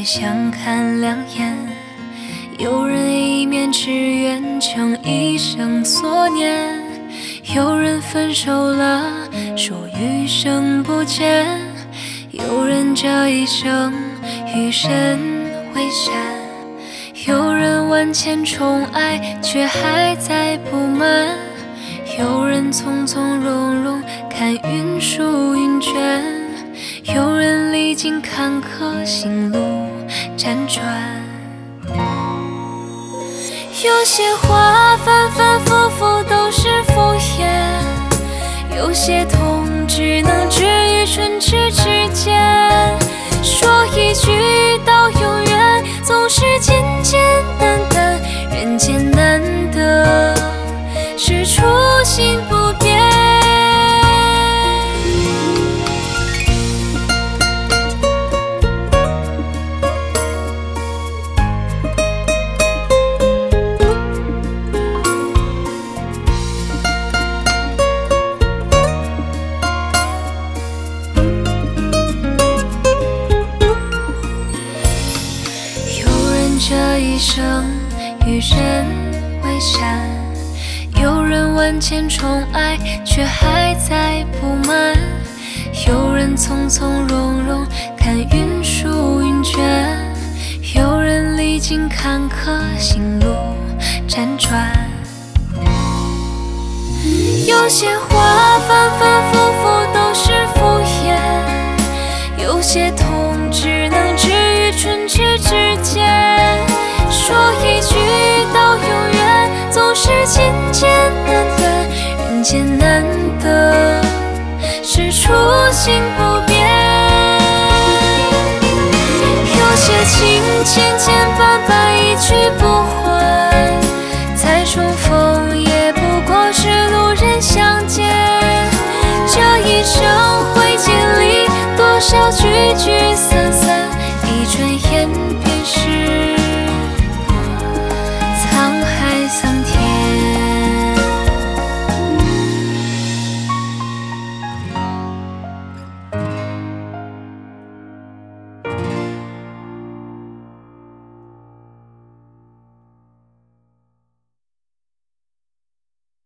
相看两眼，有人一面之缘将一生所念，有人分手了说余生不见，有人这一生与神为善，有人万千宠爱却还在不满，有人从从容容看云舒云卷，有人历经坎坷心路辗转。有些话反反复复都是敷衍，有些痛只能治愈唇齿之间，说一句到永远总是简简单单，人间难得是初心不变。这一生与人为善，有人万千宠爱却还在不满，有人从从容容看云舒云卷，有人历经坎坷心路辗转。有些话反反复复都是敷衍，有些痛只能治愈唇齿之间，说一句到永远总是简简单单，人间难得是初心不变。有些情千千绊绊一去不还，再重逢也不过是路人相见，这一生会经历多少聚聚散散，一转眼便是